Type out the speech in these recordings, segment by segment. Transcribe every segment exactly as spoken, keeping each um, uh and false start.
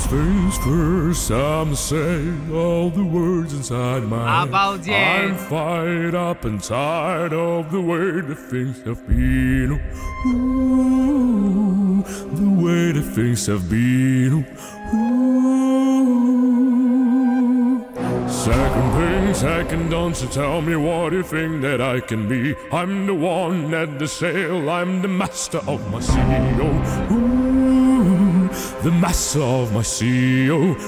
things first, I'ma say all the words inside my Обалдеть! I'm fired up and tired of the way that things have been. Ooh, the way that things have been. Ooh. Second thing, second, don't you tell me what you think that I can be. I'm the one at the sail, I'm the master of my C E O. Ooh, the master of my C E O.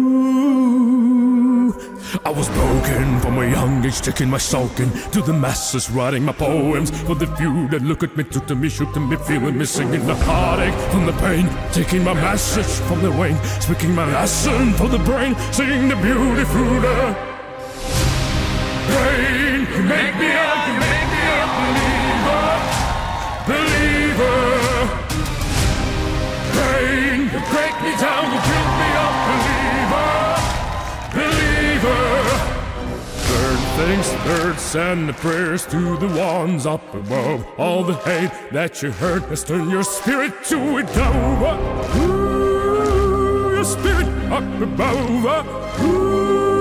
Ooh. I was broken from a young age, taking my sulking to the masses, writing my poems for the few that look at me, took to me, shook to me, feeling me, singing the heartache from the pain, taking my message from the rain, speaking my lesson for the brain, seeing the beauty through the rain. You make me a, you make me a believer, believer. Rain, you break me down, you build me up, believer, believer. Third things third, send the prayers to the ones up above. All the hate that you heard has turned your spirit to a dove. Ooh, your spirit up above. Ooh.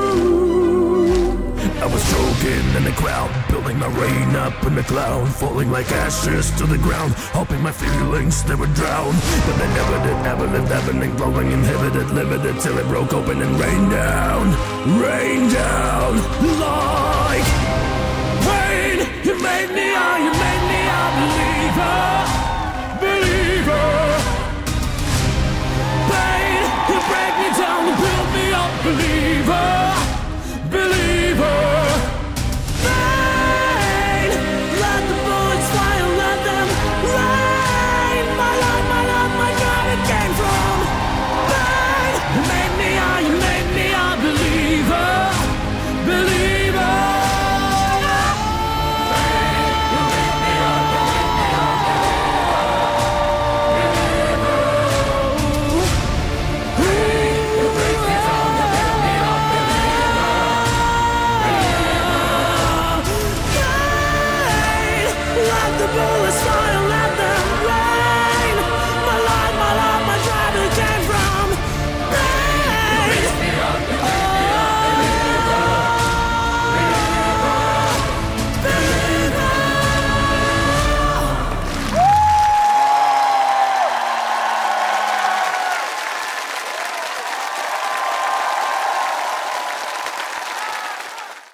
I was choking in the crowd, building my rain up in the cloud, falling like ashes to the ground, hoping my feelings they would drown. But they never did, ever lived, ebbing, glowing, inhibited, limited, till it broke open and rained down, rained down like rain. You made me a, you made me a believer, believer. Pain, you break me down, you build me up, believer, believer. Rain, let the bullets fly and let them rain. My life, my love, my God, it came from pain. You made me a, you made me a believer, believer. Rain, you made me a, you made me a believer, believer. Rain, you break me down, you build me up, believer. Let the bullets